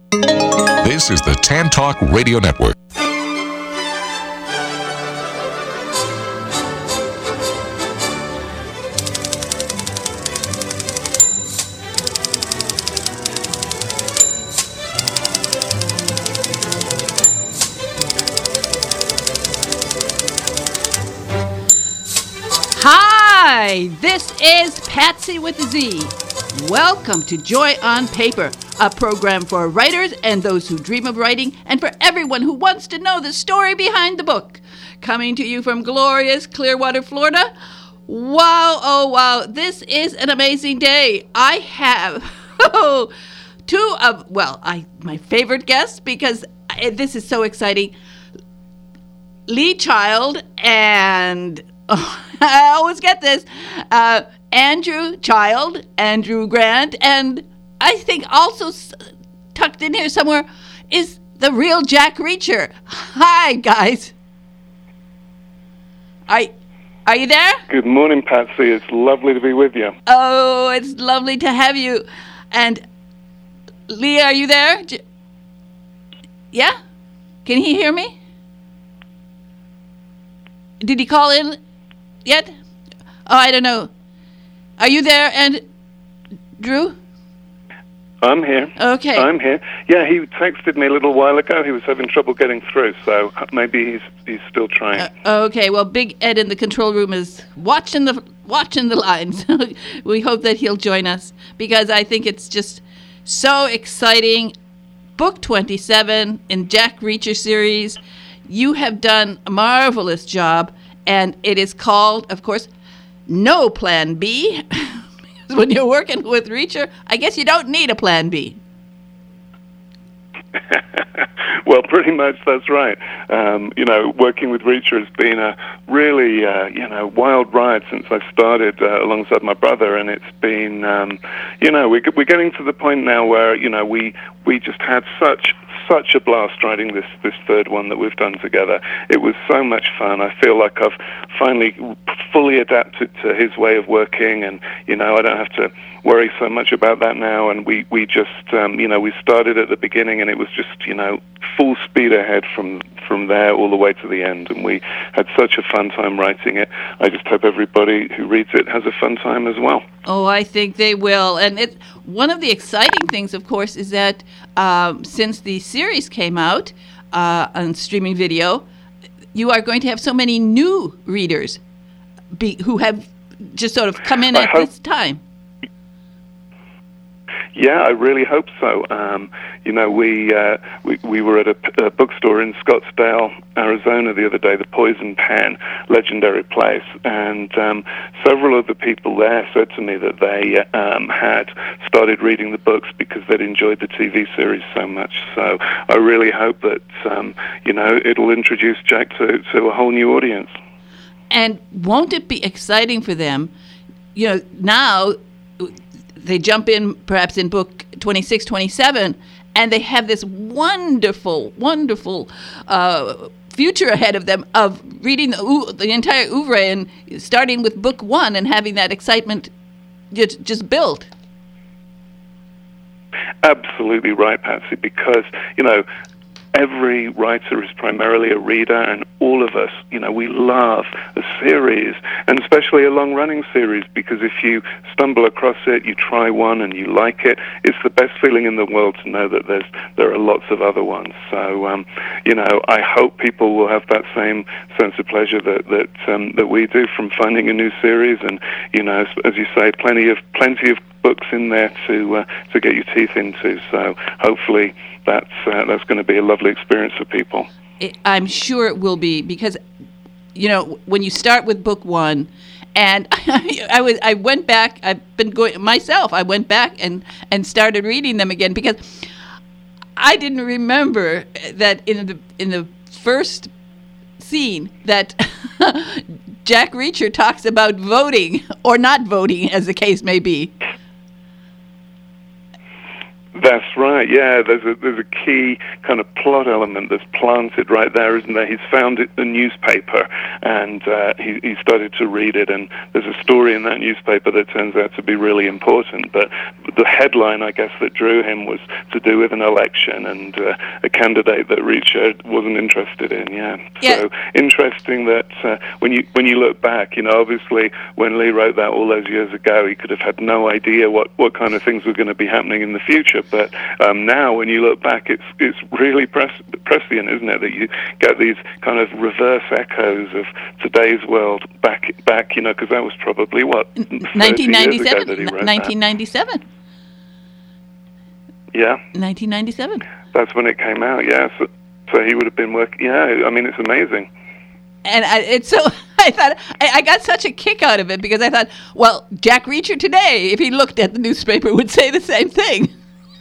This is the Tan Talk Radio Network. Hi, this is Patsy with a Z. Welcome to Joy on Paper, a program for writers and those who dream of writing, and for everyone who wants to know the story behind the book. Coming to you from glorious Clearwater, Florida. Wow, oh wow, this is an amazing day. I have two of, my favorite guests, because this is so exciting. Lee Child and... I always get this. Andrew Child, Andrew Grant, and I think also tucked in here somewhere is the real Jack Reacher. Hi, guys. Are you there? Good morning, Patsy. It's lovely to be with you. Oh, it's lovely to have you. And Lee, are you there? Yeah? Can he hear me? Did he call in yet? Oh, I don't know. Are you there, and Drew? I'm here. Okay. I'm here. Yeah, he texted me a little while ago. He was having trouble getting through, so maybe he's still trying. Okay. Well, Big Ed in the control room is watching the lines. We hope that he'll join us, because I think it's just so exciting. Book 27 in Jack Reacher series. You have done a marvelous job, and it is called, of course, No Plan B. When you're working with Reacher, I guess you don't need a plan B. Well, pretty much that's right. Working with Reacher has been a really, wild ride since I started alongside my brother, and it's been, we're getting to the point now where, we just had such a blast writing this third one that we've done together. It was so much fun. I feel like I've finally fully adapted to his way of working, and I don't have to worry so much about that now. And we just we started at the beginning, and it was just full speed ahead from there all the way to the end, and we had such a fun time writing it. I just hope everybody who reads it has a fun time as well. Oh, I think they will. And one of the exciting things, of course, is that since the series came out on streaming video, you are going to have so many new readers who have just sort of come in at this time. Yeah, I really hope so. We were at a bookstore in Scottsdale, Arizona the other day, the Poison Pen, legendary place, and several of the people there said to me that they had started reading the books because they'd enjoyed the TV series so much. So I really hope that it'll introduce Jack to a whole new audience. And won't it be exciting for them? Now they jump in perhaps in book 26, 27, and they have this wonderful, wonderful future ahead of them of reading the entire oeuvre and starting with book 1 and having that excitement just built. Absolutely right, Patsy, because, every writer is primarily a reader, and all of us, we love a series, and especially a long-running series, because if you stumble across it, you try one and you like it, it's the best feeling in the world to know that there are lots of other ones. So, I hope people will have that same sense of pleasure that we do from finding a new series, and, as you say, plenty of books in there to get your teeth into. So hopefully that's going to be a lovely experience for people. I'm sure it will be, because when you start with book 1, and I went back. I've been going myself. I went back and started reading them again, because I didn't remember that in the first scene that Jack Reacher talks about voting or not voting, as the case may be. That's right. Yeah, there's a key kind of plot element that's planted right there, isn't there? He's found the newspaper, and he started to read it, and there's a story in that newspaper that turns out to be really important. But the headline, I guess, that drew him was to do with an election and a candidate that Reacher wasn't interested in. Yeah. So interesting that when you look back, obviously when Lee wrote that all those years ago, he could have had no idea what kind of things were going to be happening in the future. But now, when you look back, it's really prescient, isn't it? That you get these kind of reverse echoes of today's world back. Because that was probably 1997. 1997. Yeah. 1997. That's when it came out. Yeah. So he would have been working. Yeah. I mean, it's amazing. And I thought I got such a kick out of it because I thought, well, Jack Reacher today, if he looked at the newspaper, would say the same thing.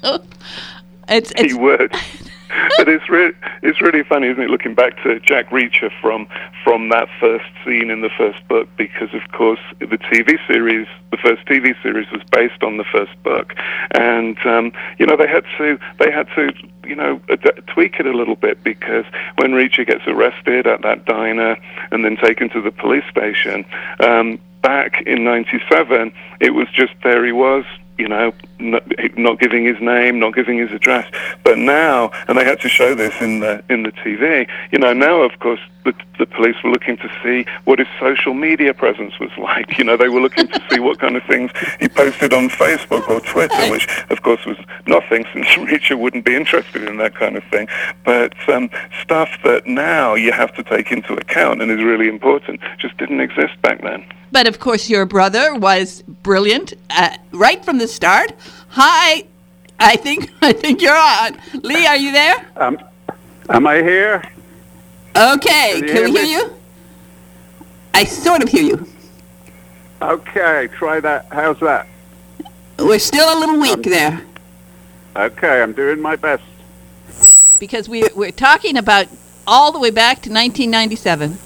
He would. But it's really funny, isn't it, looking back to Jack Reacher from that first scene in the first book, because of course the first TV series was based on the first book, and they had to tweak it a little bit, because when Reacher gets arrested at that diner and then taken to the police station, back in '97, it was just there he was. Not giving his name, not giving his address. But now, and they had to show this in the TV. Now of course the police were looking to see what his social media presence was like. They were looking to see what kind of things he posted on Facebook or Twitter, which of course was nothing, since Reacher wouldn't be interested in that kind of thing. But stuff that now you have to take into account and is really important just didn't exist back then. But of course, your brother was brilliant right from the start. Hi, I think you're on. Lee, are you there? Am I here? Okay, can we hear you? I sort of hear you. Okay, try that. How's that? We're still a little weak there. Okay, I'm doing my best. Because we're talking about all the way back to 1997.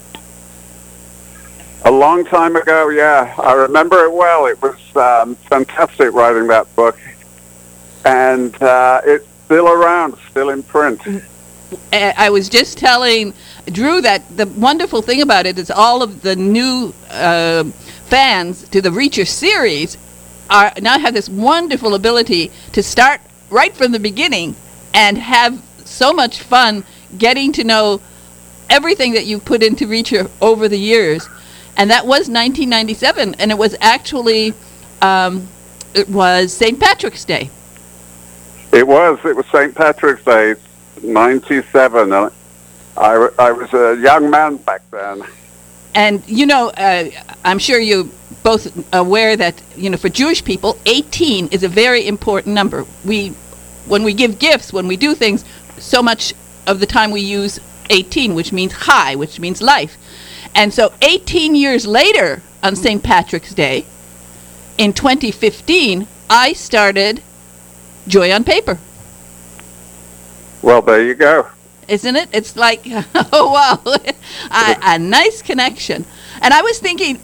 A long time ago, yeah. I remember it well. It was fantastic writing that book. And it's still around, still in print. I was just telling Drew that the wonderful thing about it is all of the new fans to the Reacher series now have this wonderful ability to start right from the beginning and have so much fun getting to know everything that you've put into Reacher over the years. And that was 1997, and it was actually it was St. Patrick's Day. It was St. Patrick's Day, 97. I was a young man back then. And I'm sure you're both aware that for Jewish people, 18 is a very important number. When we give gifts, when we do things, so much of the time we use 18, which means chai, which means life. And so 18 years later, on St. Patrick's Day, in 2015, I started Joy on Paper. Well, there you go. Isn't it? It's like, oh, wow, a nice connection. And I was thinking,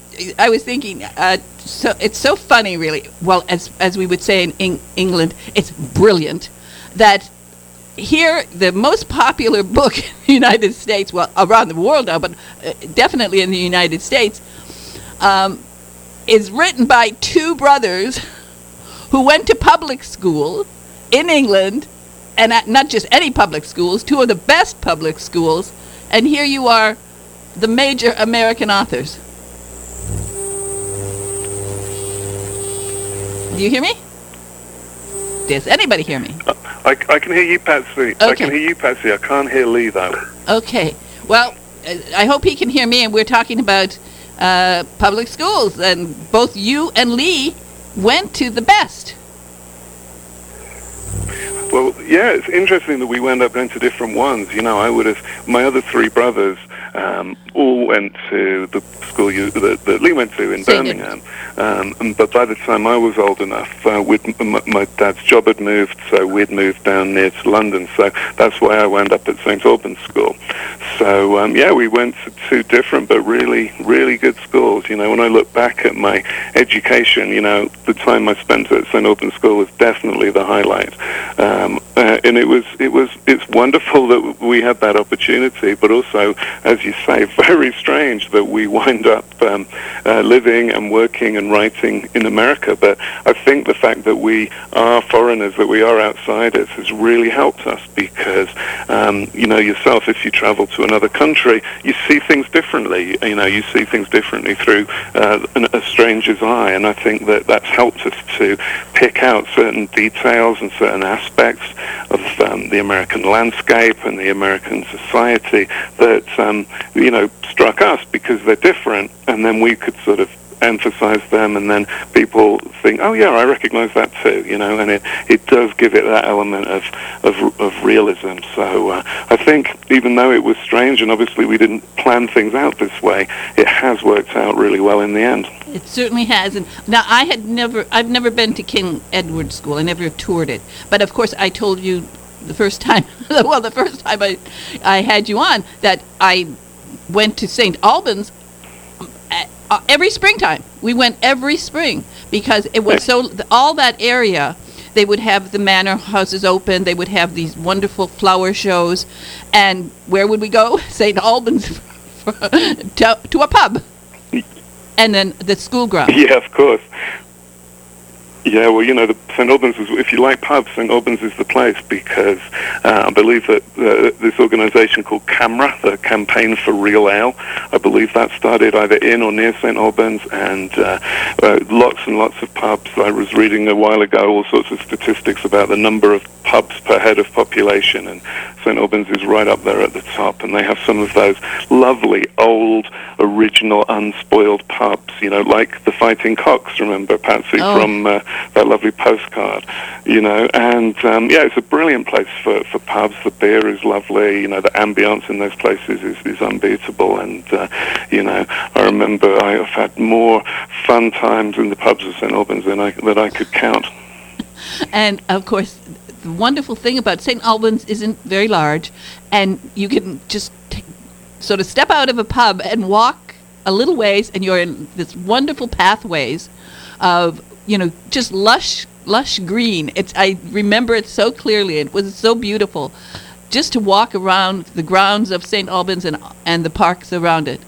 so it's so funny, really. Well, as we would say in England, it's brilliant that here, the most popular book in the United States, well, around the world now, but definitely in the United States, is written by two brothers who went to public school in England, and not just any public schools, two of the best public schools, and here you are, the major American authors. Do you hear me? Does anybody hear me? I can hear you, Patsy. Okay. I can hear you, Patsy. I can't hear Lee, though. Okay. Well, I hope he can hear me, and we're talking about public schools, and both you and Lee went to the best. Well, yeah, it's interesting that we wound up going to different ones. My other three brothers all went to the school that Lee went to in Birmingham. But by the time I was old enough, my dad's job had moved, so we'd moved down near to London. So that's why I wound up at St. Albans School. so, we went to two different but really, really good schools. You know, when I look back at my education, you know, the time I spent at St. Albans School was definitely the highlight. And it's wonderful that we had that opportunity, but also, as you say, very strange that we wind up living and working and writing in America. But I think the fact that we are foreigners, that we are outsiders, has really helped us because, you know, yourself, if you travel to another country, you see things differently. You know, you see things differently through a stranger's eye, and I think that that's helped us to pick out certain details and certain aspects of the American landscape and the American society that, you know, struck us because they're different, and then we could sort of emphasize them, and then people think, oh yeah, I recognize that too, you know, and it does give it that element of realism. So I think even though it was strange and obviously we didn't plan things out this way, it has worked out really well in the end. It certainly has. And now I've never been to King Edward School. I never toured it. But of course I told you the first time, the first time I had you on, that I went to St. Albans every springtime. We went every spring because it was all that area. They would have the manor houses open. They would have these wonderful flower shows. And where would we go? St. Albans to a pub. And then the school ground. Yeah, of course. Yeah, well, you know, St. Albans is, if you like pubs, St. Albans is the place because I believe that this organization called CAMRA, the Campaign for Real Ale, I believe that started either in or near St. Albans, and lots and lots of pubs. I was reading a while ago all sorts of statistics about the number of pubs per head of population, and St. Albans is right up there at the top, and they have some of those lovely, old, original, unspoiled pubs, you know, like the Fighting Cocks, remember, Patsy, from that lovely postcard, you know, and it's a brilliant place for pubs. The beer is lovely, you know, the ambience in those places is unbeatable, and, you know, I remember I've had more fun times in the pubs of St. Albans than I could count. And, of course, the wonderful thing about St. Albans isn't very large, and you can just sort of step out of a pub and walk a little ways, and you're in this wonderful pathways of, you know, just lush green. I remember it so clearly. It was so beautiful just to walk around the grounds of St. Albans and the parks around it.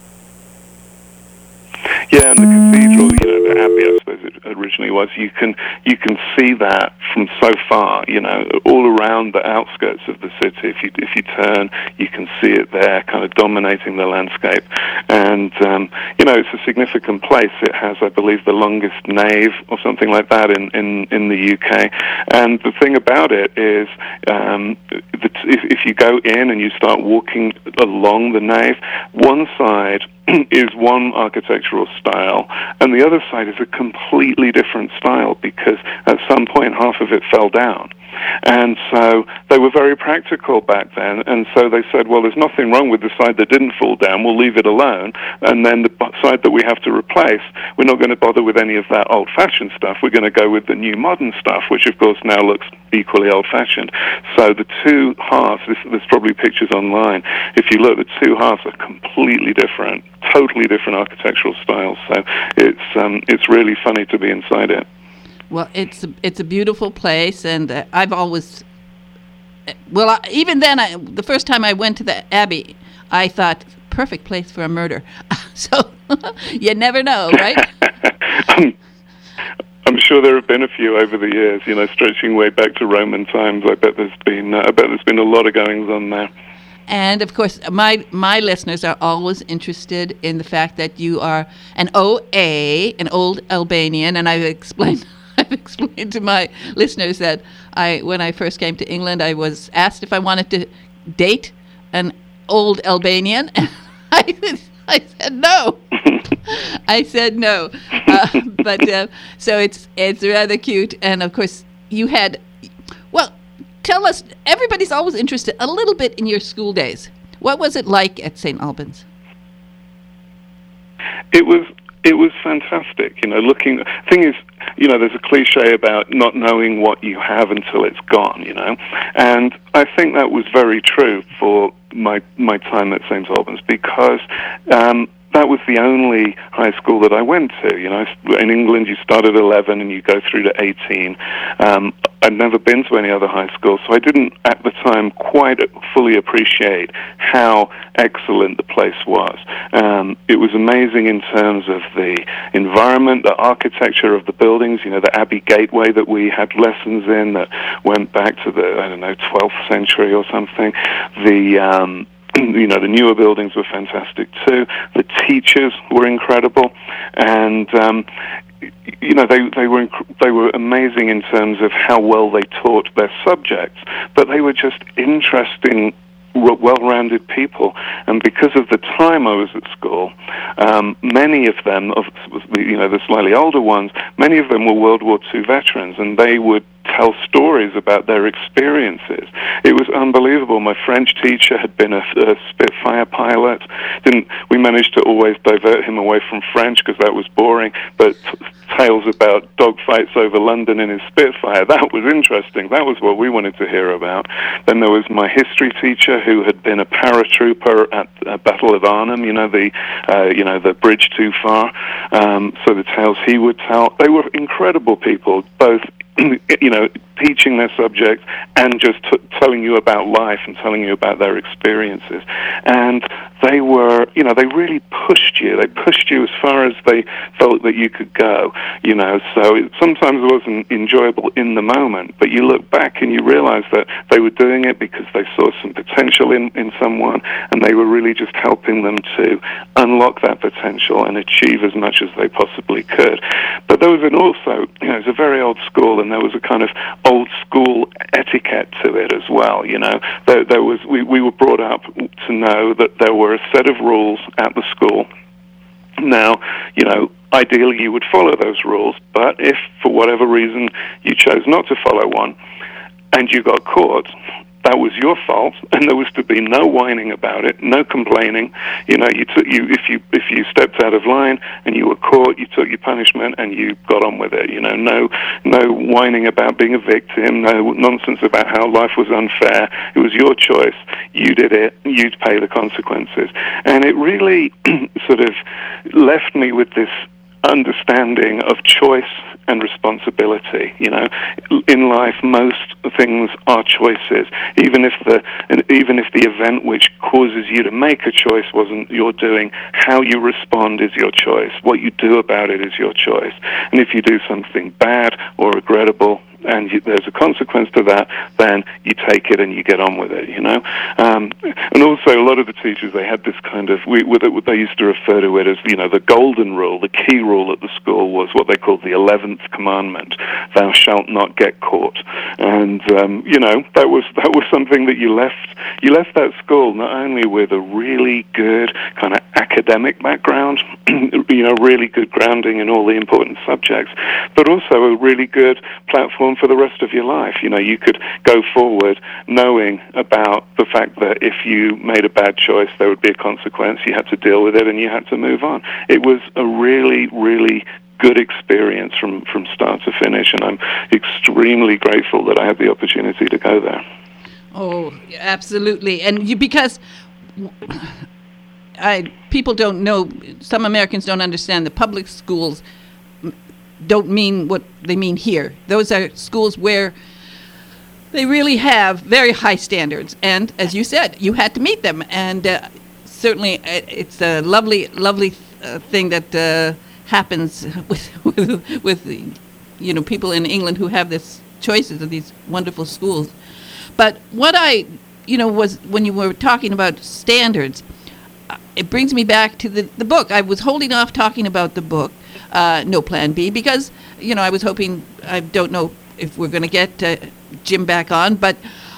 Yeah, and the cathedral, you know, the abbey, I suppose it originally was. You can see that from so far, you know, all around the outskirts of the city. If you turn, you can see it there, kind of dominating the landscape. And you know, it's a significant place. It has, I believe, the longest nave or something like that in the UK. And the thing about it is, if you go in and you start walking along the nave, one side is one architectural style, and the other side is a completely different style because at some point half of it fell down. And so they were very practical back then, and so they said, well, there's nothing wrong with the side that didn't fall down, we'll leave it alone, and then the side that we have to replace, we're not going to bother with any of that old-fashioned stuff, we're going to go with the new modern stuff, which of course now looks equally old-fashioned. So the two halves, there's probably pictures online, if you look, the two halves are completely different, totally different architectural styles, so it's really funny to be inside it. Well, it's a beautiful place, and I've always, even then, the first time I went to the Abbey, I thought, perfect place for a murder. So you never know, right? I'm sure there have been a few over the years, you know, stretching way back to Roman times. I bet there's been a lot of goings on there. And of course, my listeners are always interested in the fact that you are an OA, an old Albanian, and I've explained to my listeners that when I first came to England, I was asked if I wanted to date an old Albanian, and I said no. I said no. But so it's rather cute, and of course you had. Well, tell us. Everybody's always interested a little bit in your school days. What was it like at St. Albans? It was It was fantastic. Thing is, there's a cliche about not knowing what you have until it's gone, and I think that was very true for my time at St. Albans, because that was the only high school that I went to. In England, you start at 11 and you go through to 18. I'd never been to any other high school, so I didn't at the time quite fully appreciate how excellent the place was. It was amazing in terms of the environment, the architecture of the buildings, the Abbey Gateway that we had lessons in that went back to the, 12th century or something. The newer buildings were fantastic too. The teachers were incredible, and they were amazing in terms of how well they taught their subjects. But they were just interesting, well-rounded people, and because of the time I was at school, many of them, the slightly older ones, many of them were World War II veterans, and they would tell stories about their experiences. It was unbelievable. My French teacher had been a Spitfire pilot. We managed to always divert him away from French because that was boring, but tales about dogfights over London in his Spitfire, that was interesting. That was what we wanted to hear about. Then there was my history teacher who had been a paratrooper at Battle of Arnhem, the bridge too far. So the tales he would tell, they were incredible people, both teaching their subject and just telling you about life and telling you about their experiences. And they were, they really pushed you. They pushed you as far as they felt that you could go, So it sometimes wasn't enjoyable in the moment, but you look back and you realize that they were doing it because they saw some potential in someone, and they were really just helping them to unlock that potential and achieve as much as they possibly could. But there was also, it was a very old school, and there was a kind of old school etiquette to it as well. There was we were brought up to know that there were a set of rules at the school. Now, ideally you would follow those rules, but if for whatever reason you chose not to follow one and you got caught, that was your fault, and there was to be no whining about it, no complaining. If you stepped out of line and you were caught, you took your punishment and you got on with it. No whining about being a victim, no nonsense about how life was unfair. It was your choice. You did it. You'd pay the consequences. And it really sort of left me with this understanding of choice and responsibility. In life, most things are choices. Even if the event which causes you to make a choice wasn't your doing, how you respond is your choice. What you do about it is your choice. And if you do something bad or regrettable, and there's a consequence to that, then you take it and you get on with it, And also, a lot of the teachers, they had this kind of, they used to refer to it as, the golden rule, the key rule at the school was what they called the 11th commandment: thou shalt not get caught. And, that was something that you left that school not only with a really good kind of academic background, really good grounding in all the important subjects, but also a really good platform for the rest of your life. You could go forward knowing about the fact that if you made a bad choice, there would be a consequence. You had to deal with it and you had to move on. It was a really, really good experience from start to finish, and I'm extremely grateful that I had the opportunity to go there. Oh, absolutely. And because people don't know, some Americans don't understand the public schools don't mean what they mean here. Those are schools where they really have very high standards, and as you said, you had to meet them. And certainly, it's a lovely thing that happens with people in England who have this choices of these wonderful schools. But what I was, when you were talking about standards, it brings me back to the book. I was holding off talking about the book, No Plan B, because, I was hoping, I don't know if we're going to get Jim back on, but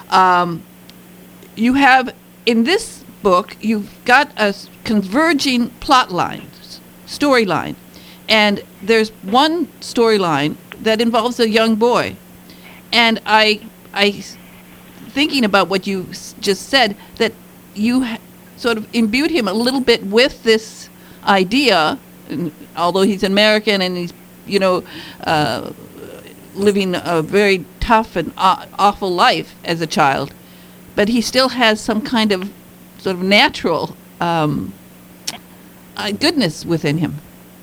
you have, in this book, you've got a converging plot lines, storyline. And there's one storyline that involves a young boy. And I thinking about what you just said, that you sort of imbued him a little bit with this idea although he's American and he's, living a very tough and awful life as a child, but he still has some kind of sort of natural goodness within him.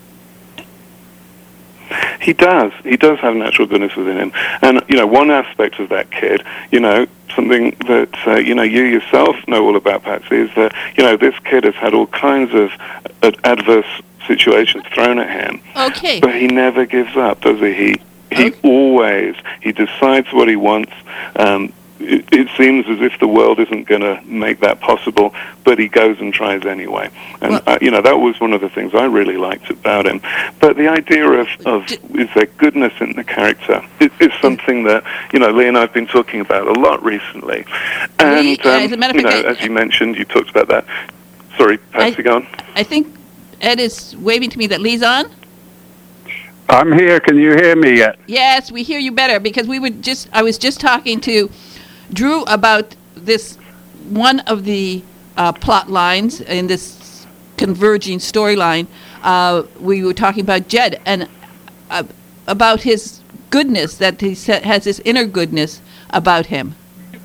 He does. He does have natural goodness within him. And, one aspect of that kid, something that, you yourself know all about, Patsy, is that, this kid has had all kinds of adverse situations thrown at him. Okay. But he never gives up, does he? He always, he decides what he wants. It seems as if the world isn't going to make that possible, but he goes and tries anyway. And, that was one of the things I really liked about him. But the idea of is there goodness in the character is something that, Lee and I have been talking about a lot recently. And, Lee, as a matter of fact, as you mentioned, you talked about that. Sorry, Patsy, go on. I think Ed is waving to me that Lee's on. I'm here. Can you hear me yet? Yes, we hear you better because I was just talking to Drew about this, one of the plot lines in this converging storyline. We were talking about Jed and about his goodness, that he has this inner goodness about him.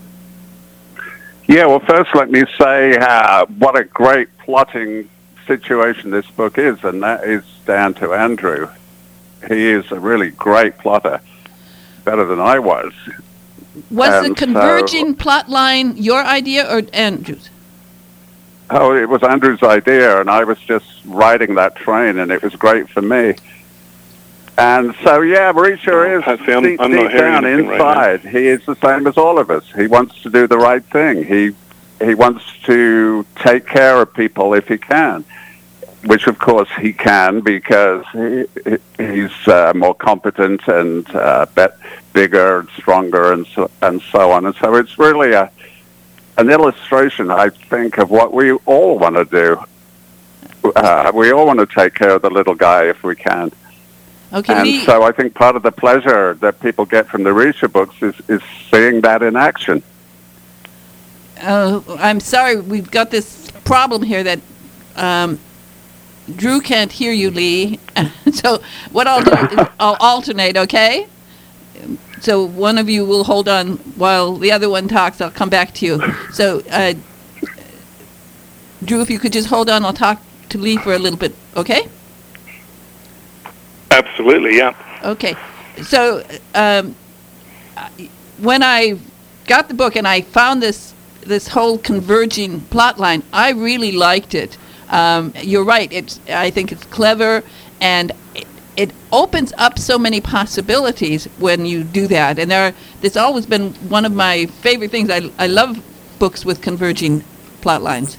Yeah, well, first let me say what a great plotting situation this book is, and that is down to Andrew. He is a really great plotter, better than I was. Was the converging plot line your idea or Andrew's? Oh, it was Andrew's idea, and I was just riding that train, and it was great for me. And so, yeah, Reacher is deep down inside. Right, he is the same as all of us. He wants to do the right thing. He wants to take care of people if he can, which, of course, he can because he's more competent and bigger and stronger and so on. And so it's really an illustration, I think, of what we all want to do. We all want to take care of the little guy if we can. Okay, and so I think part of the pleasure that people get from the Reacher books is seeing that in action. I'm sorry, we've got this problem here that Drew can't hear you, Lee. So what I'll do is I'll alternate, okay? So one of you will hold on while the other one talks. I'll come back to you. So, Drew, if you could just hold on, I'll talk to Lee for a little bit, okay? Absolutely, yeah. Okay. So when I got the book and I found this whole converging plot line, I really liked it. You're right. I think it's clever, and it opens up so many possibilities when you do that. And there's always been one of my favorite things. I love books with converging plot lines.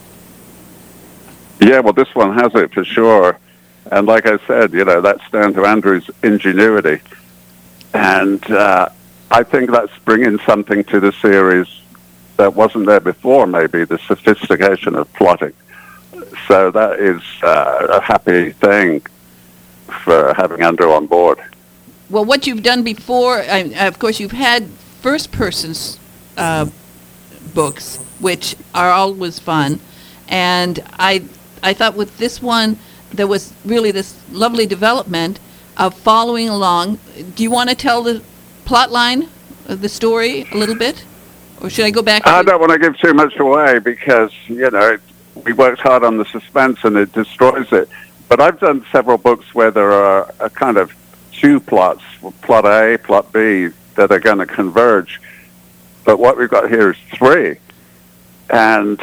Yeah, well, this one has it for sure. And like I said, that's down to Andrew's ingenuity. And I think that's bringing something to the series that wasn't there before, maybe, the sophistication of plotting. So that is a happy thing for having Andrew on board. Well, what you've done before, of course, you've had first-person books, which are always fun. And I thought with this one, there was really this lovely development of following along. Do you want to tell the plot line of the story a little bit? Or should I go back to... I don't want to give too much away because, we worked hard on the suspense and it destroys it. But I've done several books where there are a kind of two plots, plot A, plot B, that are going to converge. But what we've got here is three. And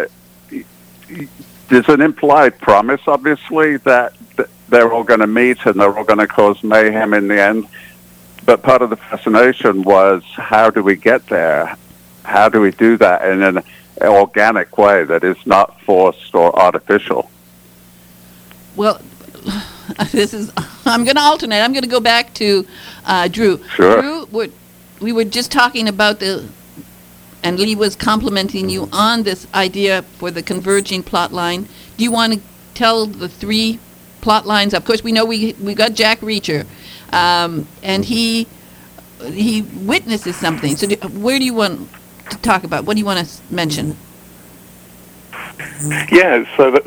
there's an implied promise, obviously, that they're all going to meet and they're all going to cause mayhem in the end. But part of the fascination was, how do we get there? How do we do that in an organic way that is not forced or artificial? Well, I'm going to alternate. I'm going to go back to Drew. Sure. Drew, we were just talking about and Lee was complimenting you on this idea for the converging plot line. Do you want to tell the three plot lines? Of course, we know we got Jack Reacher, and he witnesses something. So where do you want to talk about? What do you want to mention? Yeah,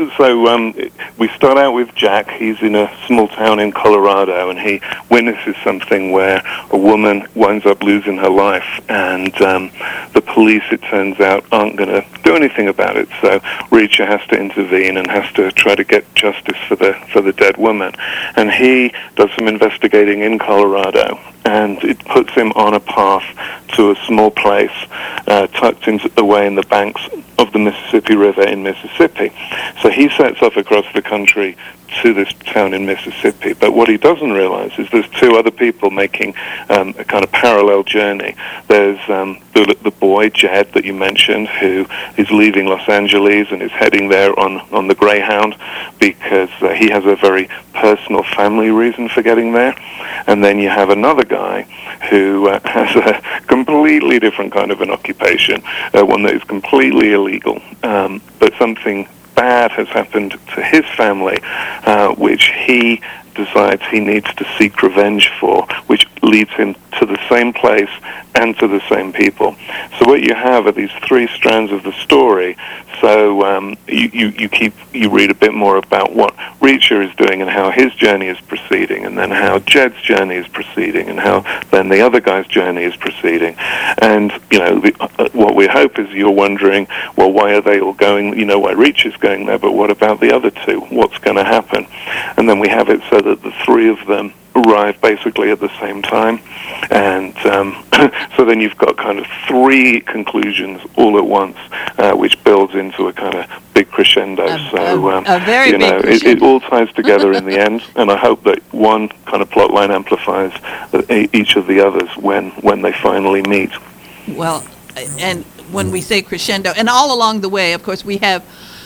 we start out with Jack. He's in a small town in Colorado, and he witnesses something where a woman winds up losing her life, and the police, it turns out, aren't going to do anything about it. So Reacher has to intervene and has to try to get justice for the dead woman. And he does some investigating in Colorado, and it puts him on a path to a small place tucked away in the banks of the Mississippi River in Mississippi. So he sets off across the country to this town in Mississippi. But what he doesn't realize is there's two other people making a kind of parallel journey. There's the boy, Jed, that you mentioned, who is leaving Los Angeles and is heading there on the Greyhound because he has a very personal family reason for getting there. And then you have another guy who has a completely different kind of an occupation, one that is completely illegal, but something bad has happened to his family, which he decides he needs to seek revenge for, which leads him to the same place and to the same people. So what you have are these three strands of the story. So you read a bit more about what Reacher is doing and how his journey is proceeding, and then how Jed's journey is proceeding, and how then the other guy's journey is proceeding. And what we hope is you're wondering, well, why are they all going? You know why Reacher's going there, but what about the other two? What's going to happen? And then we have it so that the three of them arrive basically at the same time, and so then you've got kind of three conclusions all at once, which builds into a kind of big crescendo. A very big crescendo. It all ties together in the end, and I hope that one kind of plot line amplifies each of the others when they finally meet. Well, and when we say crescendo, and all along the way, of course, we have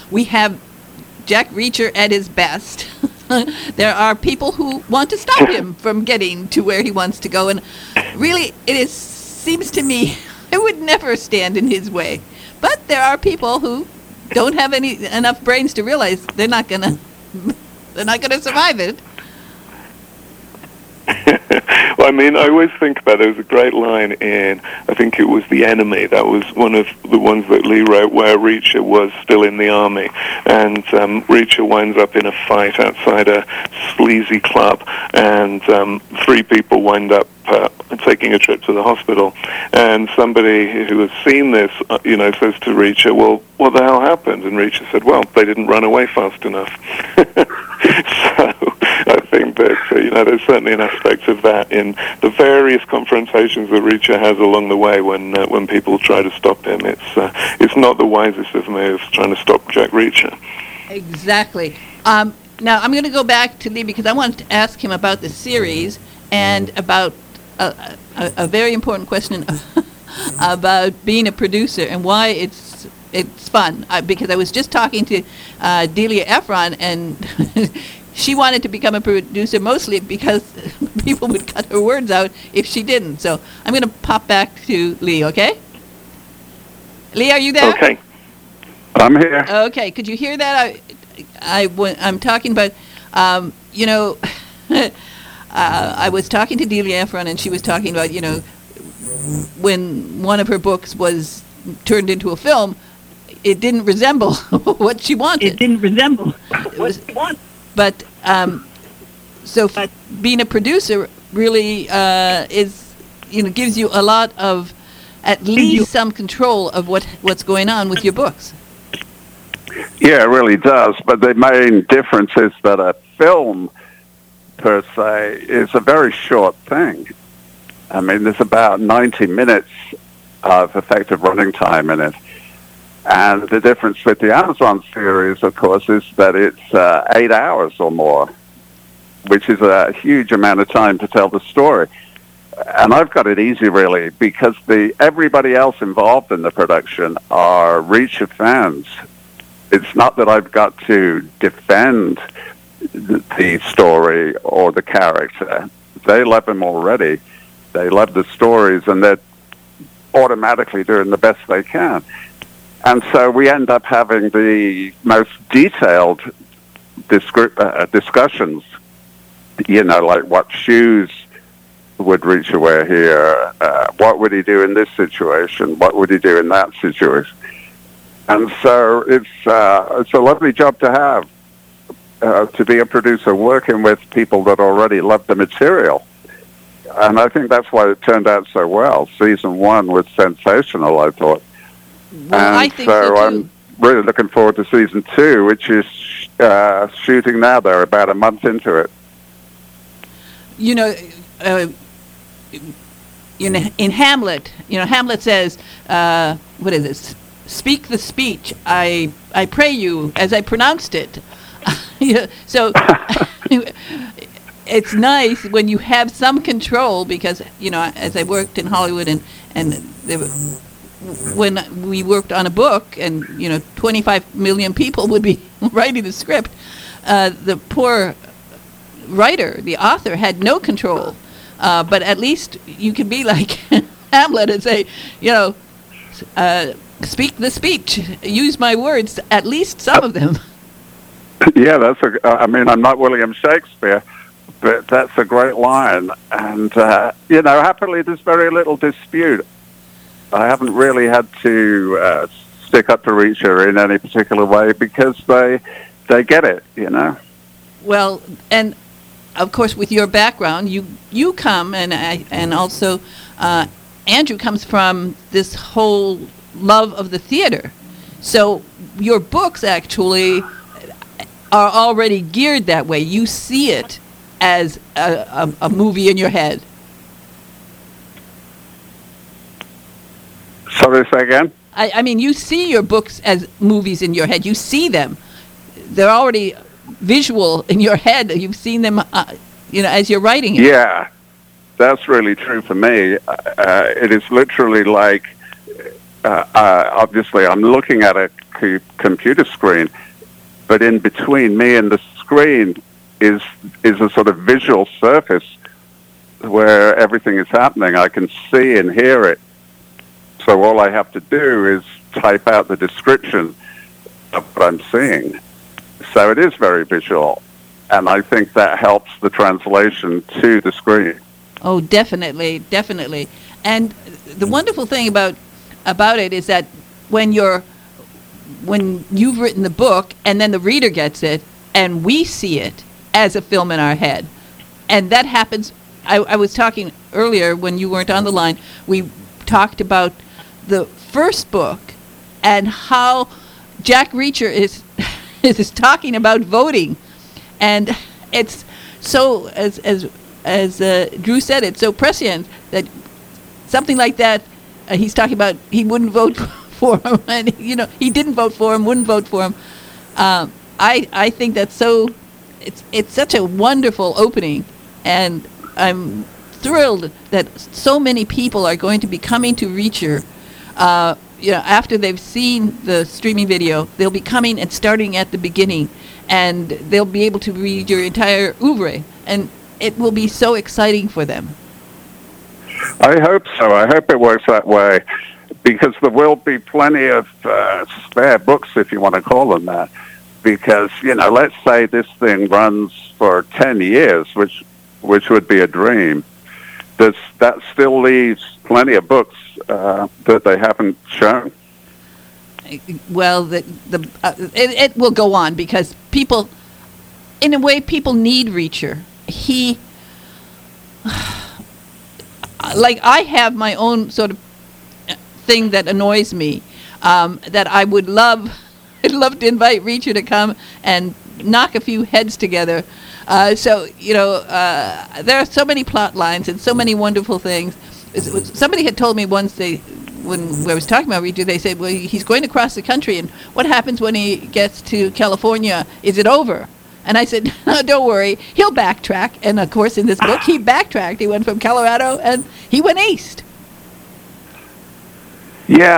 Jack Reacher at his best. There are people who want to stop him from getting to where he wants to go, and really, seems to me, I would never stand in his way. But there are people who don't have enough brains to realize they're not gonna survive it. Well, I mean, I always think about there was a great line in, I think it was The Enemy, that was one of the ones that Lee wrote, where Reacher was still in the army, and Reacher winds up in a fight outside a sleazy club, and three people wind up taking a trip to the hospital, and somebody who has seen this, says to Reacher, well, what the hell happened? And Reacher said, well, they didn't run away fast enough. So I think that, there's certainly an aspect of that in the various confrontations that Reacher has along the way when people try to stop him. It's not the wisest of moves trying to stop Jack Reacher. Exactly. Now, I'm going to go back to Lee because I wanted to ask him about the series and about a very important question about being a producer and why it's fun. Because I was just talking to Delia Ephron, and she wanted to become a producer mostly because people would cut her words out if she didn't. So I'm going to pop back to Lee, okay? Lee, are you there? Okay. I'm here. Okay. Could you hear that? I'm talking about, I was talking to Delia Ephron, and she was talking about, when one of her books was turned into a film, it didn't resemble what she wanted. But so being a producer really gives you a lot of, at least some control of what's going on with your books. Yeah, it really does. But the main difference is that a film, per se, is a very short thing. I mean, there's about 90 minutes of effective running time in it. And the difference with the Amazon series, of course, is that it's 8 hours or more, which is a huge amount of time to tell the story. And I've got it easy, really, because everybody else involved in the production are Reacher fans. It's not that I've got to defend the story or the character. They love him already. They love the stories, and they're automatically doing the best they can. And so we end up having the most detailed discussions, like what shoes would Reacher wear here? What would he do in this situation? What would he do in that situation? And so it's a lovely job to have, to be a producer working with people that already love the material. And I think that's why it turned out so well. Season 1 was sensational, I thought. Well, and I think so too. I'm really looking forward to Season 2, which is shooting now. They're about a month into it. You know, in Hamlet, Hamlet says, what is this? Speak the speech. I pray you as I pronounced it. So it's nice when you have some control because, as I worked in Hollywood and there were, when we worked on a book and, 25 million people would be writing the script, the poor writer, the author, had no control. But at least you can be like Hamlet and say, speak the speech, use my words, at least some of them. Yeah, I'm not William Shakespeare, but that's a great line. And, happily there's very little dispute. I haven't really had to stick up to Reacher in any particular way because they get it, Well, and of course with your background, you come, and also Andrew comes from this whole love of the theater. So your books actually are already geared that way. You see it as a movie in your head. Sorry, say again? I mean, you see your books as movies in your head. You see them. They're already visual in your head. You've seen them, as you're writing it. Yeah, that's really true for me. It is literally like, obviously, I'm looking at a computer screen, but in between me and the screen is a sort of visual surface where everything is happening. I can see and hear it. So all I have to do is type out the description of what I'm seeing. So it is very visual, and I think that helps the translation to the screen. Oh, definitely. And the wonderful thing about it is that when you've written the book and then the reader gets it and we see it as a film in our head, and that happens. I was talking earlier when you weren't on the line. We talked about the first book and how Jack Reacher is talking about voting, and it's so as Drew said, it's so prescient that something like that. He's talking about he wouldn't vote for him, and he didn't vote for him, wouldn't vote for him. I think that's so. It's such a wonderful opening, and I'm thrilled that so many people are going to be coming to Reacher. After they've seen the streaming video, they'll be coming and starting at the beginning, and they'll be able to read your entire oeuvre, and it will be so exciting for them. I hope so. I hope it works that way, because there will be plenty of spare books, if you want to call them that, because, let's say this thing runs for 10 years, which would be a dream. That still leaves plenty of books that they haven't shown. Well, it will go on because people, in a way, people need Reacher. I have my own sort of thing that annoys me, that I would love to invite Reacher to come and knock a few heads together. There are so many plot lines and so many wonderful things. Somebody had told me once when I was talking about Reacher, they said, well, he's going across the country, and what happens when he gets to California? Is it over? And I said, no, don't worry, he'll backtrack. And of course, in this book, he backtracked. He went from Colorado and he went east. Yeah,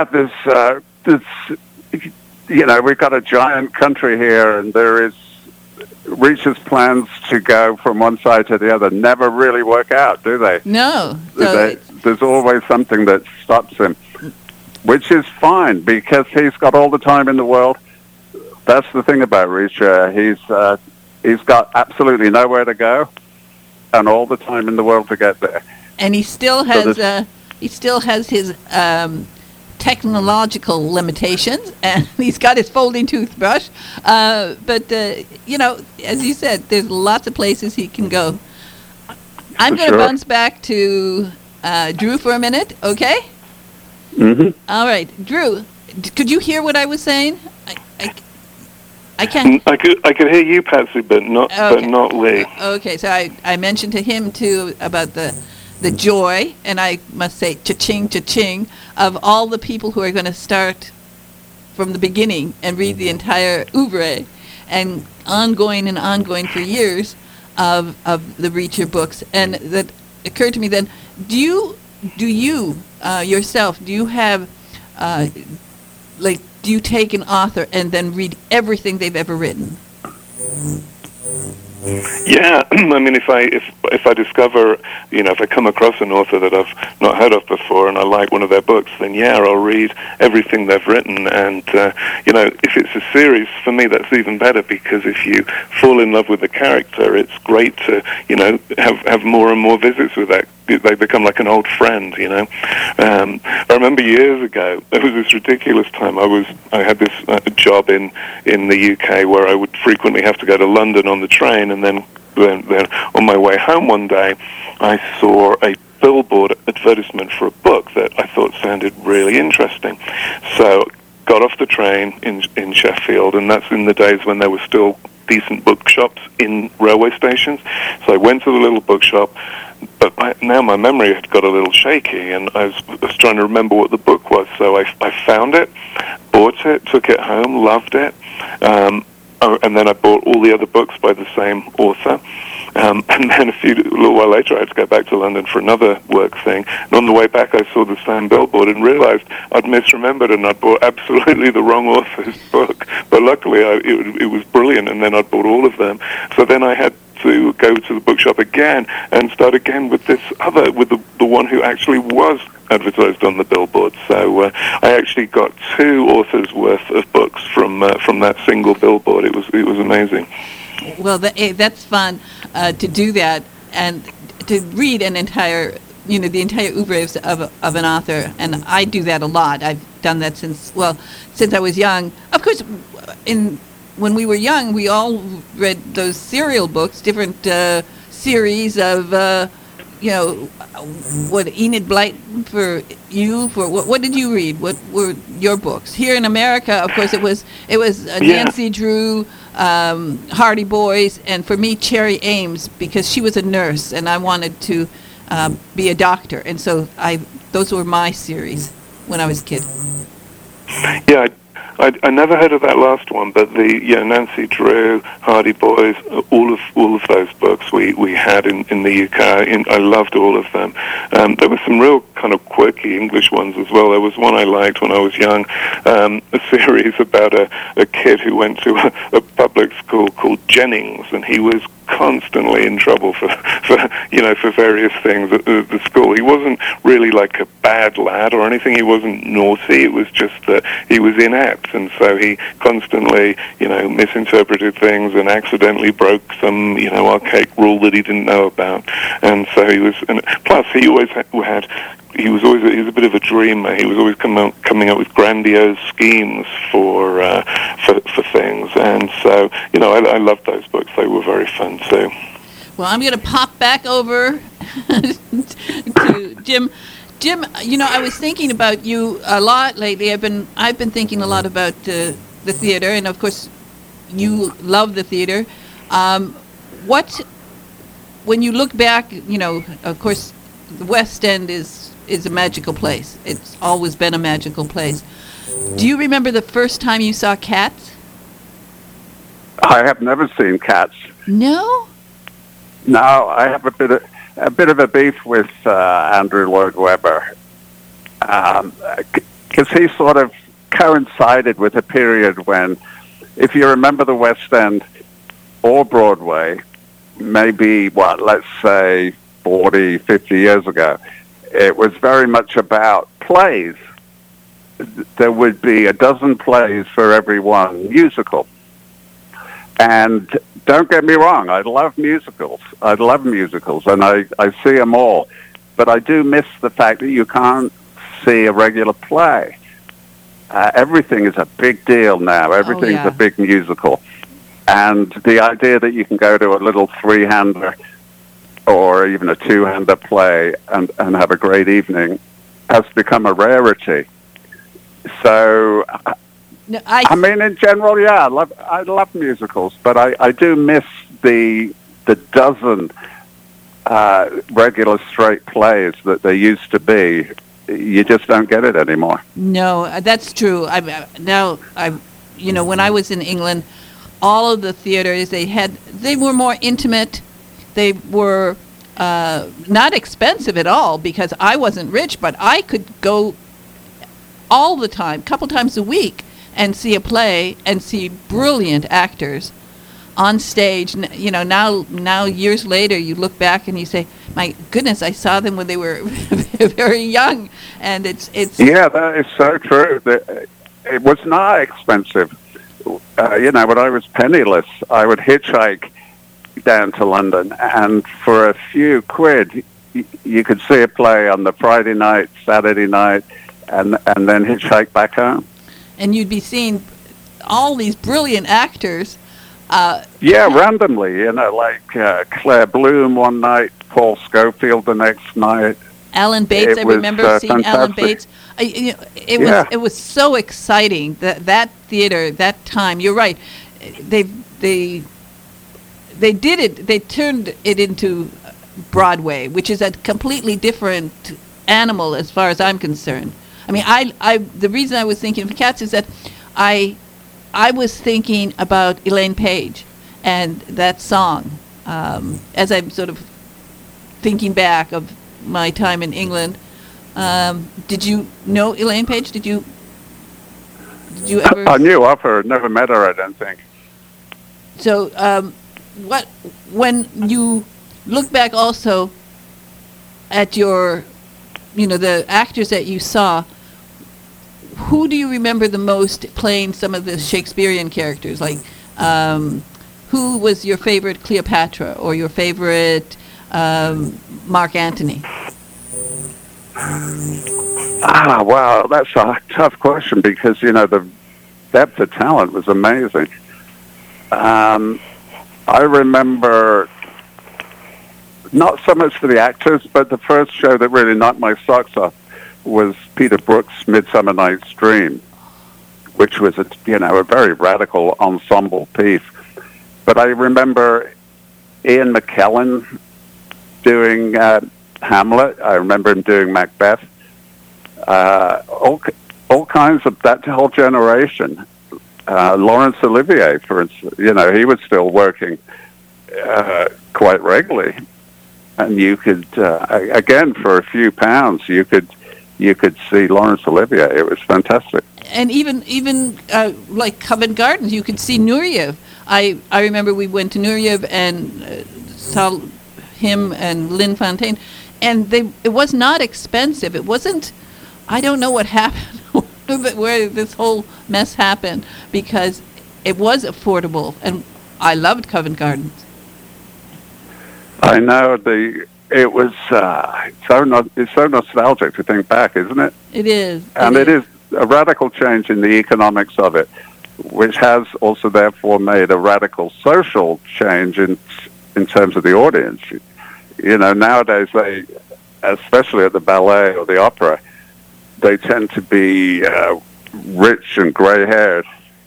we've got a giant country here, and there is Reacher's plans to go from one side to the other never really work out, do they? No. There's always something that stops him, which is fine because he's got all the time in the world. That's the thing about Reacher. He's got absolutely nowhere to go and all the time in the world to get there. And he still has his technological limitations, and he's got his folding toothbrush. But as you said, there's lots of places he can go. I'm going to bounce back to Drew for a minute, okay? Mm-hmm. All right, Drew, could you hear what I was saying? I can't. I could hear you, Patsy, but not Lee. Okay, so I mentioned to him too about the joy, and I must say cha-ching, cha-ching, of all the people who are going to start from the beginning and read the entire oeuvre, and ongoing for years of the Reacher books. And that occurred to me then, do you yourself, do you have, do you take an author and then read everything they've ever written? Yeah, I mean, if I discover, if I come across an author that I've not heard of before and I like one of their books, then I'll read everything they've written. And if it's a series, for me that's even better, because if you fall in love with the character, it's great to have more and more visits with that. They become like an old friend, I remember years ago, there was this ridiculous time. I had this job in the UK where I would frequently have to go to London on the train, and then on my way home one day, I saw a billboard advertisement for a book that I thought sounded really interesting. So got off the train in Sheffield, and that's in the days when there were still decent bookshops in railway stations. So I went to the little bookshop, but now my memory had got a little shaky, and I was trying to remember what the book was. So I found it, bought it, took it home, loved it, and then I bought all the other books by the same author. And then a little while later, I had to go back to London for another work thing. And on the way back, I saw the same billboard and realized I'd misremembered and I'd bought absolutely the wrong author's book. But luckily, it was brilliant, and then I'd bought all of them. So then I had to go to the bookshop again and start again with this other, with the one who actually was advertised on the billboard. So I actually got 2 authors' worth of books from that single billboard. It was amazing. Well, that's fun to do that and to read an entire, the entire oeuvre of an author. And I do that a lot. I've done that since I was young. Of course, when we were young, we all read those serial books, different series of, what Enid Blyton for you. For what did you read? What were your books? Here in America, of course, it was Nancy Drew, Hardy Boys, and for me, Cherry Ames, because she was a nurse and I wanted to be a doctor, and so those were my series when I was a kid. Yeah, I never heard of that last one, but Nancy Drew, Hardy Boys, all of those books we had in the UK. I loved all of them. There were some real kind of quirky English ones as well. There was one I liked when I was young, a series about a kid who went to a public school called Jennings, and he was constantly in trouble for various things at the school. He wasn't really like a bad lad or anything. He wasn't naughty. It was just that he was inept, and so he constantly, misinterpreted things and accidentally broke some, archaic rule that he didn't know about. And so he was, and plus he always he was a bit of a dreamer. He was always coming up with grandiose schemes for things, and so I loved those books. They were very fun too. Well, I'm going to pop back over to Jim. Jim, I was thinking about you a lot lately. I've been thinking a lot about the theater, and of course, you love the theater. When you look back, of course, the West End is a magical place. It's always been a magical place. Do you remember the first time you saw Cats? I have never seen Cats. No? No, I have a bit of a beef with Andrew Lloyd Webber, because he sort of coincided with a period when, if you remember the West End or Broadway, maybe, let's say 40, 50 years ago, it was very much about plays. There would be a dozen plays for every one musical. And don't get me wrong, I love musicals, and I see them all. But I do miss the fact that you can't see a regular play. everything is a big deal now. Everything's a big musical. And the idea that you can go to a little three-hander or even a two-hander play and have a great evening has become a rarity. So, No, I mean, in general, yeah, I love musicals, but I do miss the dozen regular straight plays that there used to be. You just don't get it anymore. No, that's true. When I was in England, all of the theaters they were more intimate. They were not expensive at all because I wasn't rich, but I could go all the time, a couple times a week, and see a play and see brilliant actors on stage. Now years later, you look back and you say, "My goodness, I saw them when they were very young," and it's. Yeah, that is so true. It was not expensive. When I was penniless, I would hitchhike down to London, and for a few quid, you could see a play on the Friday night, Saturday night, and then hitchhike back home. And you'd be seeing all these brilliant actors. Randomly, like Claire Bloom one night, Paul Schofield the next night. Alan Bates, I remember seeing fantastic. Alan Bates. It was so exciting that theater that time. You're right. They did it. They turned it into Broadway, which is a completely different animal as far as I'm concerned. I mean, the reason I was thinking of Cats is that I was thinking about Elaine Paige and that song as I'm sort of thinking back of my time in England. Did you know Elaine Paige? Did you ever? I knew of her. Never met her, I don't think. So, when you look back also at your, the actors that you saw, who do you remember the most playing some of the Shakespearean characters? Like, who was your favorite Cleopatra or your favorite Mark Antony? Wow, that's a tough question because, the depth of talent was amazing. I remember not so much for the actors, but the first show that really knocked my socks off was Peter Brook's Midsummer Night's Dream, which was a very radical ensemble piece. But I remember Ian McKellen doing Hamlet. I remember him doing Macbeth. All kinds of that whole generation. Laurence Olivier, for instance, he was still working quite regularly, and you could again for a few pounds you could see Laurence Olivier. It was fantastic. And even like Covent Garden, you could see Nureyev. I remember we went to Nureyev and saw him and Lynn Fontaine, and it was not expensive. It wasn't. I don't know what happened. Where this whole mess happened, because it was affordable, and I loved Covent Garden. I know it was it's so nostalgic to think back, isn't it? It is, it is a radical change in the economics of it, which has also therefore made a radical social change in terms of the audience. Nowadays they, especially at the ballet or the opera, they tend to be rich and gray-haired.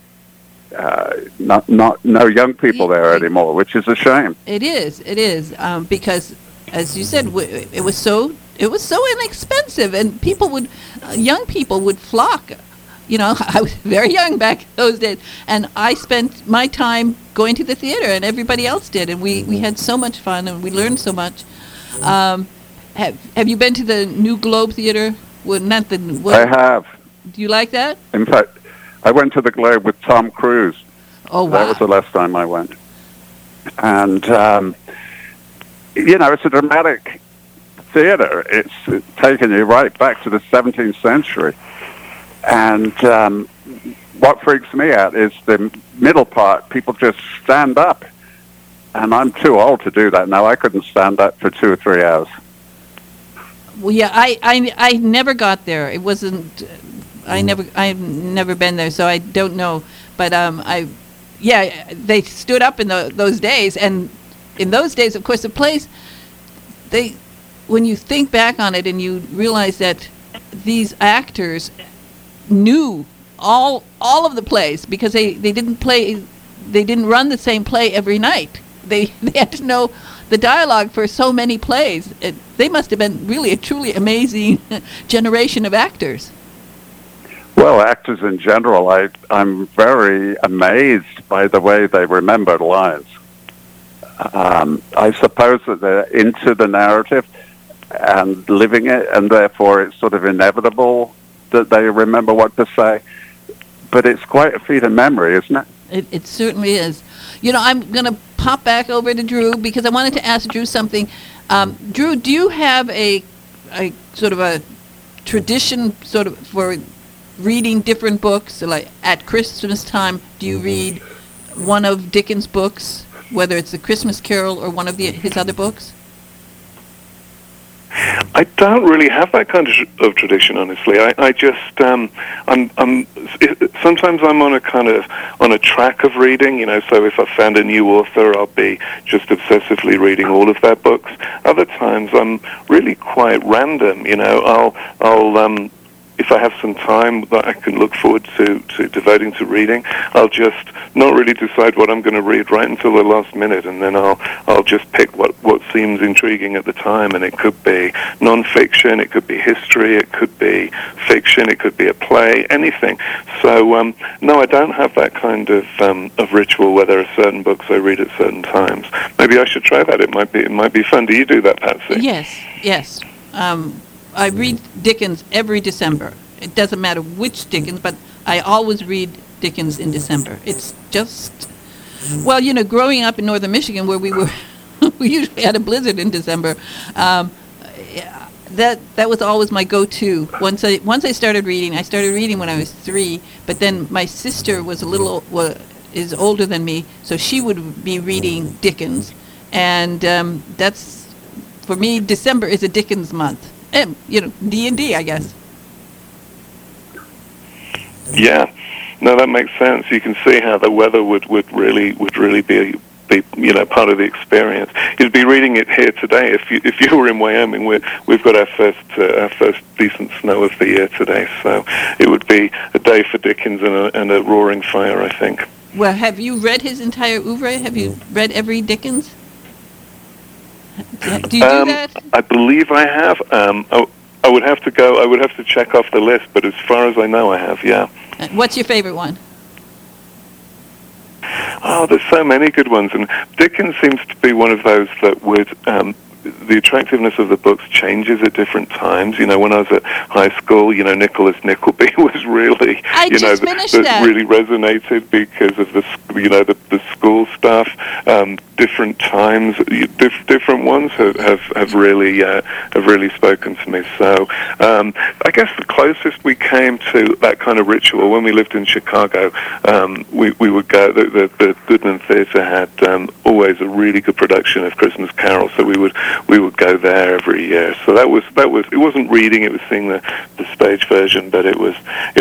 No young people there anymore, which is a shame. It is, because, as you said, it was so inexpensive, and young people would flock. I was very young back in those days, and I spent my time going to the theater, and everybody else did, and we had so much fun, and we learned so much. Have you been to the New Globe Theater? I have. Do you like that? In fact, I went to the Globe with Tom Cruise. Oh, wow. That was the last time I went. And, it's a dramatic theater. It's taken you right back to the 17th century. And what freaks me out is the middle part. People just stand up. And I'm too old to do that now. I couldn't stand up for 2 or 3 hours. Well, yeah, I never got there. It wasn't. I've never been there, so I don't know. But they stood up in those days, and in those days, of course, the plays, when you think back on it and you realize that these actors knew all of the plays, because they didn't run the same play every night. They had to know the dialogue for so many plays. They must have been really a truly amazing generation of actors. Well, actors in general, I'm very amazed by the way they remembered lines. I suppose that they're into the narrative and living it, and therefore it's sort of inevitable that they remember what to say. But it's quite a feat of memory, isn't it? It certainly is. I'm going to pop back over to Drew, because I wanted to ask Drew something. Drew, do you have a sort of a tradition sort of for reading different books? So like at Christmas time, do you read one of Dickens' books, whether it's The Christmas Carol or one of his other books? I don't really have that kind of tradition, honestly. I just sometimes I'm on a track of reading, So if I found a new author, I'll be just obsessively reading all of their books. Other times I'm really quite random, I'll if I have some time that I can look forward to devoting to reading, I'll just not really decide what I'm going to read right until the last minute, and then I'll just pick what seems intriguing at the time, and it could be non-fiction, it could be history, it could be fiction, it could be a play, anything. So no, I don't have that kind of ritual where there are certain books I read at certain times. Maybe I should try that. It might be fun. Do you do that, Patsy? Yes. I read Dickens every December. It doesn't matter which Dickens, but I always read Dickens in December. It's just, growing up in northern Michigan, where we usually had a blizzard in December, that was always my go-to. Once I started reading when I was 3, but then my sister is older than me, so she would be reading Dickens, and that's, for me, December is a Dickens month. And, D&D, I guess. Yeah, no, that makes sense. You can see how the weather would really be part of the experience. You'd be reading it here today if you were in Wyoming. We've got our first decent snow of the year today, so it would be a day for Dickens and a roaring fire, I think. Well, have you read his entire oeuvre? Have you read every Dickens? Do you do that? I believe I have. I would have to go. I would have to check off the list, but as far as I know, I have. Yeah. What's your favorite one? Oh, there's so many good ones, and Dickens seems to be one of those that would. The attractiveness of the books changes at different times. When I was at high school, Nicholas Nickleby was really, that really resonated because of the school stuff. Different times, different ones have really spoken to me. So I guess the closest we came to that kind of ritual when we lived in Chicago, we would go. The Goodman Theatre had always a really good production of Christmas Carol, so we would go there every year. So that was it wasn't reading, it was seeing the stage version, but it was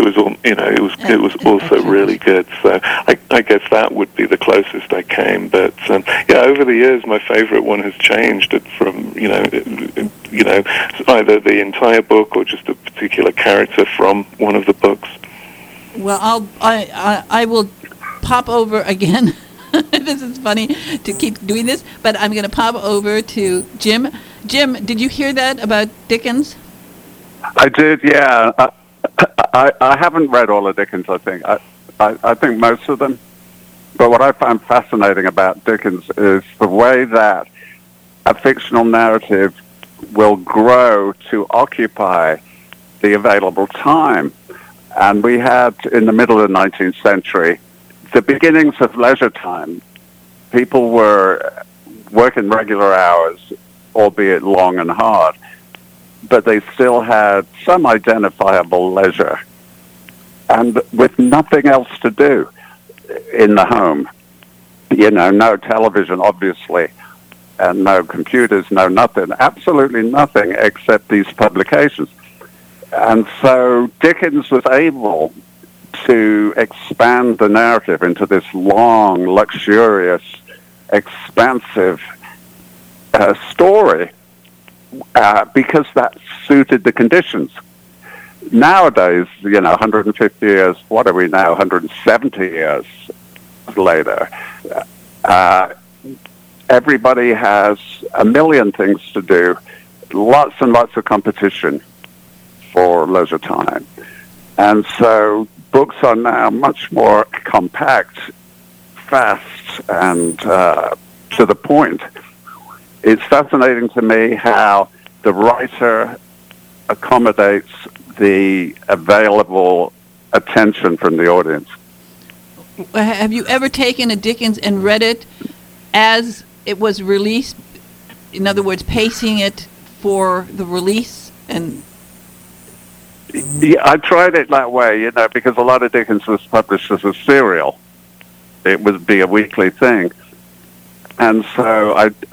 also really good. So I guess that would be the closest I came. But over the years, my favorite one has changed from either the entire book or just a particular character from one of the books. Well, I will pop over again. This is funny to keep doing this, but I'm going to pop over to Jim. Jim, did you hear that about Dickens? I did, yeah. I haven't read all of Dickens, I think. I think most of them. But what I found fascinating about Dickens is the way that a fictional narrative will grow to occupy the available time. And we had, in the middle of the 19th century, the beginnings of leisure time. People were working regular hours, albeit long and hard, but they still had some identifiable leisure and with nothing else to do in the home. No television, obviously, and no computers, no nothing, absolutely nothing except these publications. And so Dickens was able to expand the narrative into this long, luxurious, expansive story because that suited the conditions. Nowadays, 150 years, what are we now, 170 years later, everybody has a million things to do, lots and lots of competition for leisure time. And so books are now much more compact, fast, and to the point. It's fascinating to me how the writer accommodates the available attention from the audience. Have you ever taken a Dickens and read it as it was released? In other words, pacing it for the release? And yeah, I tried it that way, because a lot of Dickens was published as a serial. It would be a weekly thing. And so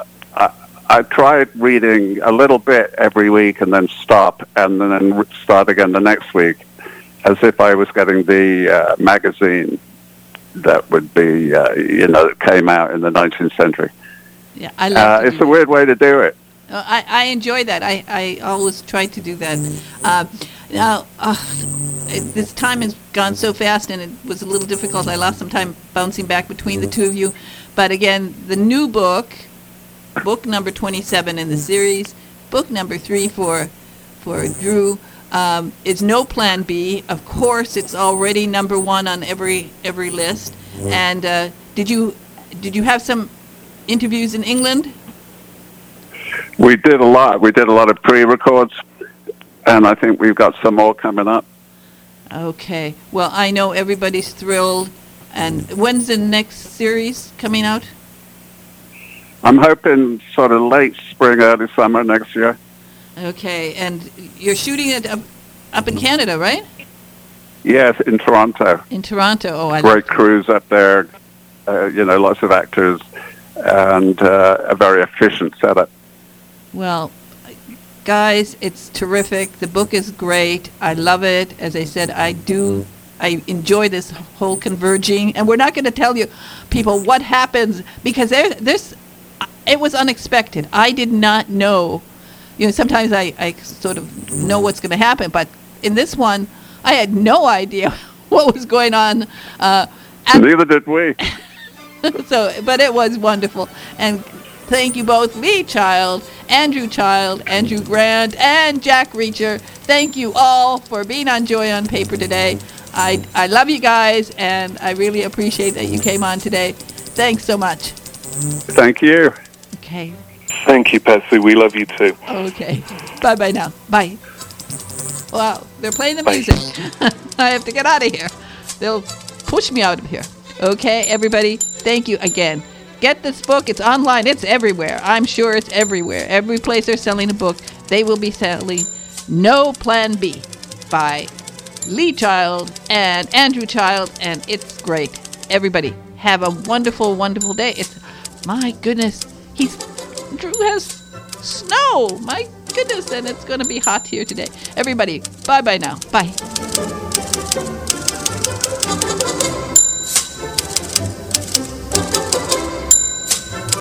I tried reading a little bit every week and then stop and then start again the next week as if I was getting the magazine that would be, that came out in the 19th century. Yeah, I love it's a weird way to do it. I enjoy that. I always try to do that. Now, this time has gone so fast, and it was a little difficult. I lost some time bouncing back between the two of you. But again, the new book number 27 in the series, book number 3 for Drew, is No Plan B. Of course, it's already number 1 on every list. And did you have some interviews in England? We did a lot. We did a lot of pre-records, and I think we've got some more coming up. Okay. Well, I know everybody's thrilled. And when's the next series coming out? I'm hoping sort of late spring, early summer next year. Okay. And you're shooting it up in Canada, right? Yes, in Toronto. In Toronto. Oh, great crews up there. Lots of actors, and a very efficient setup. Well, guys, it's terrific. The book is great. I love it. As I said, I enjoy this whole converging. And we're not going to tell you, people, what happens, because it was unexpected. I did not know. Sometimes I sort of know what's going to happen. But in this one, I had no idea what was going on. Neither did we. But it was wonderful. And thank you both, Lee Child, Andrew Grant, and Jack Reacher. Thank you all for being on Joy on Paper today. I love you guys, and I really appreciate that you came on today. Thanks so much. Thank you. Okay. Thank you, Patsy. We love you too. Okay. Bye-bye now. Bye. Wow, they're playing the music. I have to get out of here. They'll push me out of here. Okay, everybody, thank you again. Get this book. It's online. It's everywhere. I'm sure it's everywhere. Every place they're selling a book, they will be selling No Plan B by Lee Child and Andrew Child, and it's great. Everybody, have a wonderful, wonderful day. My goodness, Drew has snow. My goodness, and it's going to be hot here today. Everybody, bye-bye now. Bye.